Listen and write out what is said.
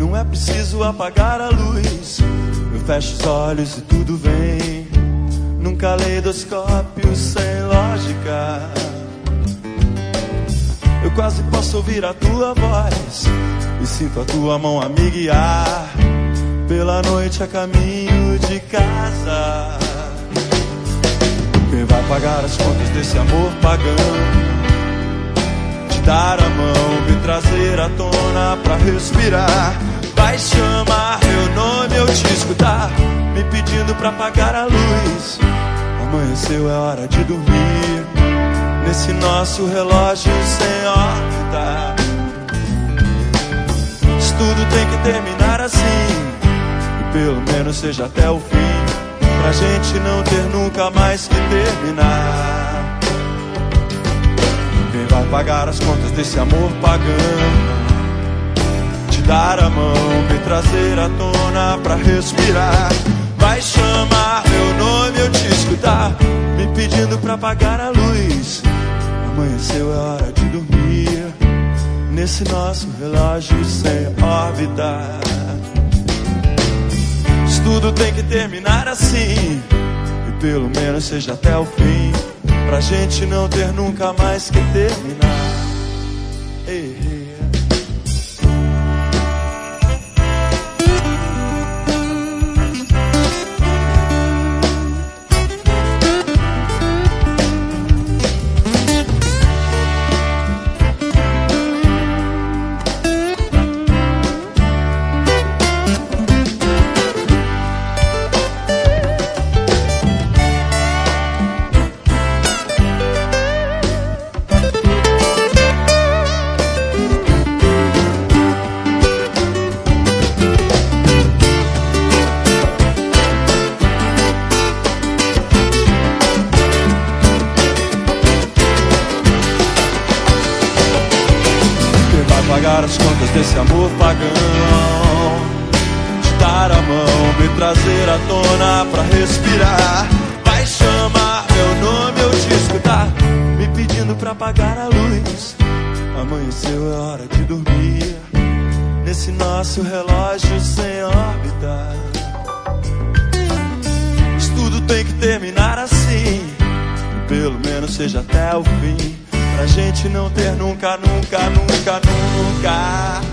Não é preciso apagar a luz. Eu fecho os olhos e tudo vem num caleidoscópio sem lógica. Eu quase posso ouvir a tua voz e sinto a tua mão a me guiar pela noite a caminho de casa. Quem vai pagar as contas desse amor pagão? Te dar a mão, me trazer à tona pra respirar. Vai chamar meu nome, eu te escutar, me pedindo pra apagar a luz. Amanheceu, é hora de dormir nesse nosso relógio sem órbita. Isso tudo tem que terminar assim, e pelo menos seja até o fim, pra gente não ter nunca mais que terminar. Quem vai pagar as contas desse amor pagão? Te dar a mão, me trazer à tona pra respirar. Vai chamar meu nome, eu te escutar, me pedindo pra apagar a luz. Amanheceu, é hora de dormir nesse nosso relógio sem órbita. Isso tudo tem que terminar assim, e pelo menos seja até o fim, pra gente não ter nunca mais que terminar. Ei, ei. Pagar as contas desse amor pagão, te dar a mão, me trazer à tona pra respirar. Vai chamar meu nome, eu te escutar, me pedindo pra apagar a luz. Amanheceu, é hora de dormir nesse nosso relógio sem órbita. Isso tudo tem que terminar assim, e pelo menos seja até o fim, pra gente não ter nunca, nunca, nunca, nunca